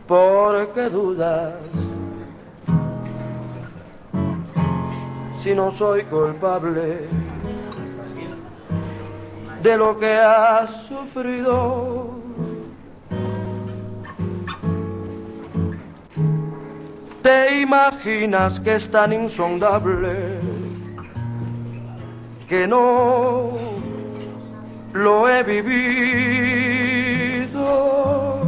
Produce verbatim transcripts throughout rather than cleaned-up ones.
¿Por qué dudas? Si no soy culpable de lo que has sufrido. ¿Te imaginas que es tan insondable que no lo he vivido?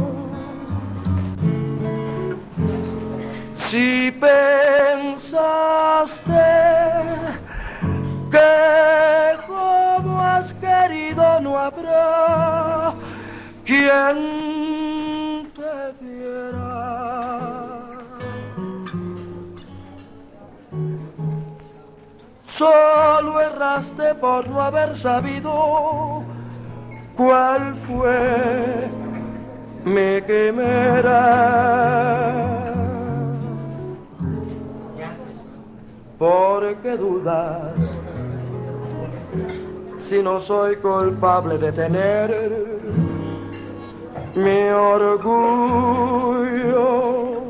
Si pensaste que como has querido no habrá quien te quiera, solo erraste por no haber sabido cuál fue mi quimera. ¿Por qué dudas? Si no soy culpable de tener mi orgullo.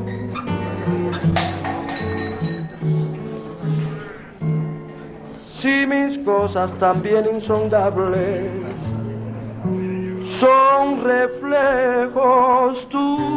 Si mis cosas también insondables son reflejos tuyos.